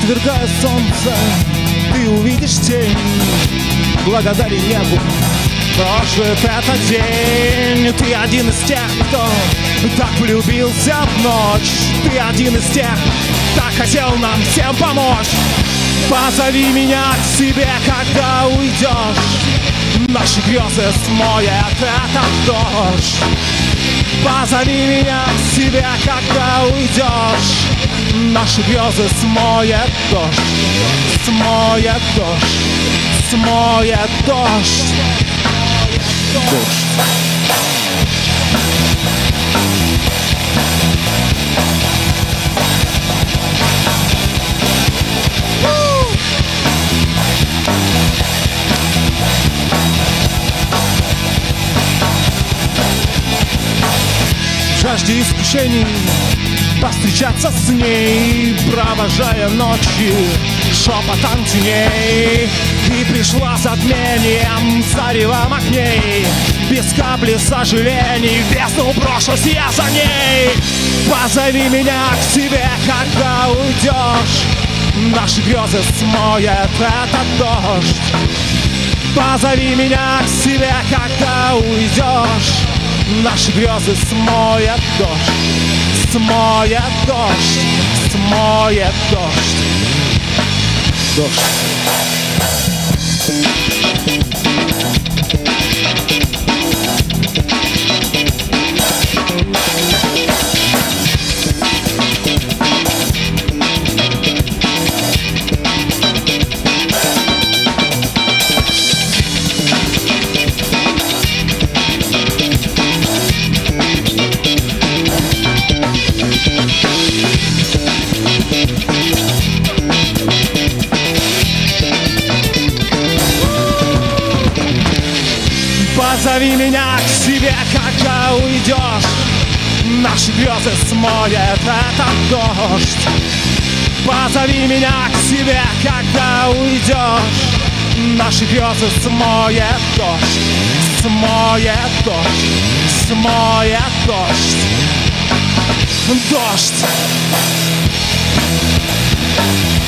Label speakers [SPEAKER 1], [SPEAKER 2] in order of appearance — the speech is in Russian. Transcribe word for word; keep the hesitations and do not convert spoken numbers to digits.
[SPEAKER 1] Отвергая солнце, ты увидишь тень. Благодари небу, прожит этот день. Ты один из тех, кто так влюбился в ночь. Ты один из тех, так хотел нам всем помочь. Позови меня к себе, когда уйдешь. Наши грезы смоет этот дождь. Позови меня к себе, когда уйдешь. Наши грезы смоет дождь. Смоет дождь. Смоет дождь. Дождь. В жажде искушений повстречаться с ней, провожая ночи шепотом теней. И пришла затмением заревом огней, без капли сожалений в бездну брошусь я за ней. Позови меня к себе, когда уйдешь. Наши грезы смоет этот дождь. Позови меня к себе, когда уйдешь. Наши грезы смоет дождь. Смоет дождь. Смоет дождь. Дождь. Позови меня к себе, когда уйдешь. Наши грезы смоет этот дождь. Позови меня к себе, когда уйдешь. Наши грезы смоет дождь. Смоет дождь. Смоет дождь. Дождь.